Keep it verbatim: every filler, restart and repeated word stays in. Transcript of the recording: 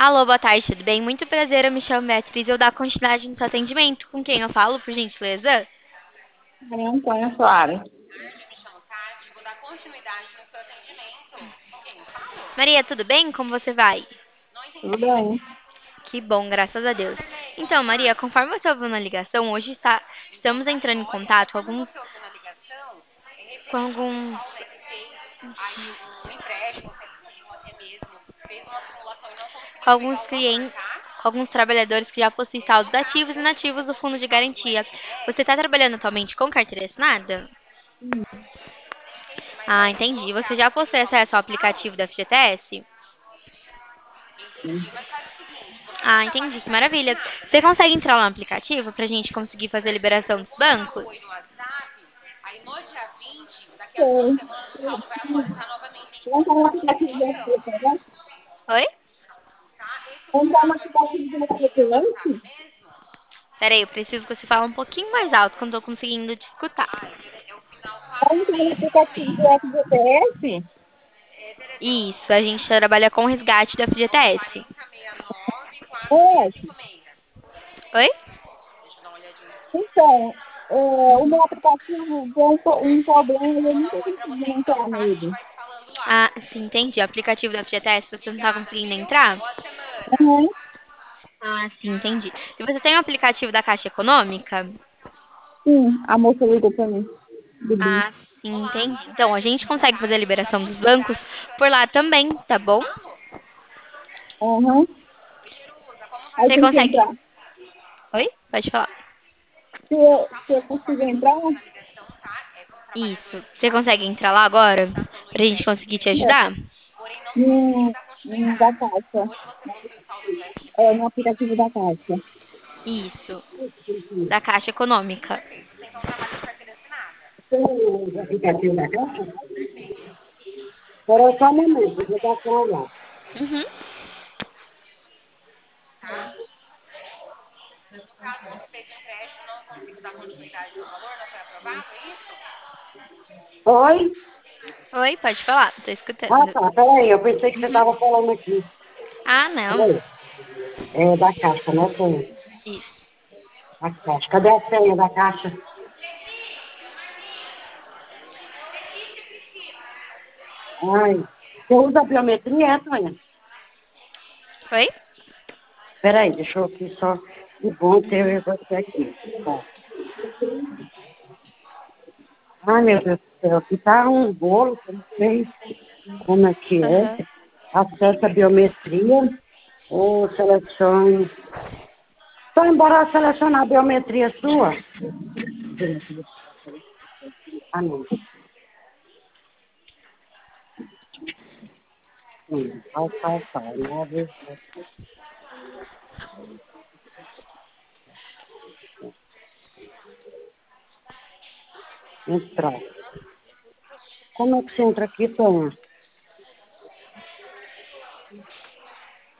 Alô, boa tarde, tudo bem? Muito prazer, eu me chamo Beatriz, eu dar continuidade no seu atendimento. Com quem eu falo, por gentileza? Maria Antônia Soares. Maria, tudo bem? Como você vai? Tudo bem? Que bom, graças a Deus. Então, Maria, conforme você ouviu na ligação, hoje está- estamos entrando em contato com alguns, com alguns, com alguns clientes, com alguns trabalhadores que já possuem saldos ativos e inativos do fundo de garantia. Você está trabalhando atualmente com carteira assinada? Sim, Ah, entendi. Você já possui acesso ao aplicativo da F G T S? sim. Ah, entendi, que maravilha. Você consegue entrar lá no aplicativo pra gente conseguir fazer a liberação dos bancos? Sei. Entrar no aplicativo do F G T S? Oi? Entrar no aplicativo do F G T S? Peraí, eu preciso que você fale um pouquinho mais alto, que eu não tô conseguindo te escutar. Entrar no aplicativo do F G T S? Isso, a gente trabalha com resgate da F G T S. É. Oi? Então, é, o meu aplicativo deu um, pro- um problema e eu nunca consegui entrar nele. Ah, sim, entendi. O aplicativo da F G T S, você não tá conseguindo entrar? Uhum. Ah, sim, entendi. E você tem o aplicativo da Caixa Econômica? Sim, a moça ligou pra mim. Do Blue. Ah, sim, entendi. Então, a gente consegue fazer a liberação dos bancos por lá também, tá bom? Uhum. Aí Você tem que consegue. entrar. Oi? Pode falar. Se eu, se eu conseguir entrar, Isso. Você consegue entrar lá agora? Pra gente conseguir te é, ajudar? no, no da caixa. É, no aplicativo da caixa. Isso. Da Caixa Econômica. O aplicativo da caixa? Espera só um momento, eu vou dar lá. Uhum. Oi? Oi, pode falar. Tô Ah, escutando. tá, peraí, eu pensei que você Uhum. estava falando aqui. Ah, não. Peraí. É da caixa, né, senha? Isso. A caixa. Cadê a senha da caixa? Ai, você usa a biometria, é, Tonha? Oi? Peraí, deixa eu aqui só. Que bom ter você aqui. Tá. Ai, meu Deus do céu, aqui tá um bolo, que eu não sei como é que é. Aham. Acessa a biometria ou selecione. Só embora selecionar a biometria sua. Ah, não. Hum, Vai, vai, vai. Nove. Entrar. Como é que você entra aqui, Tonha?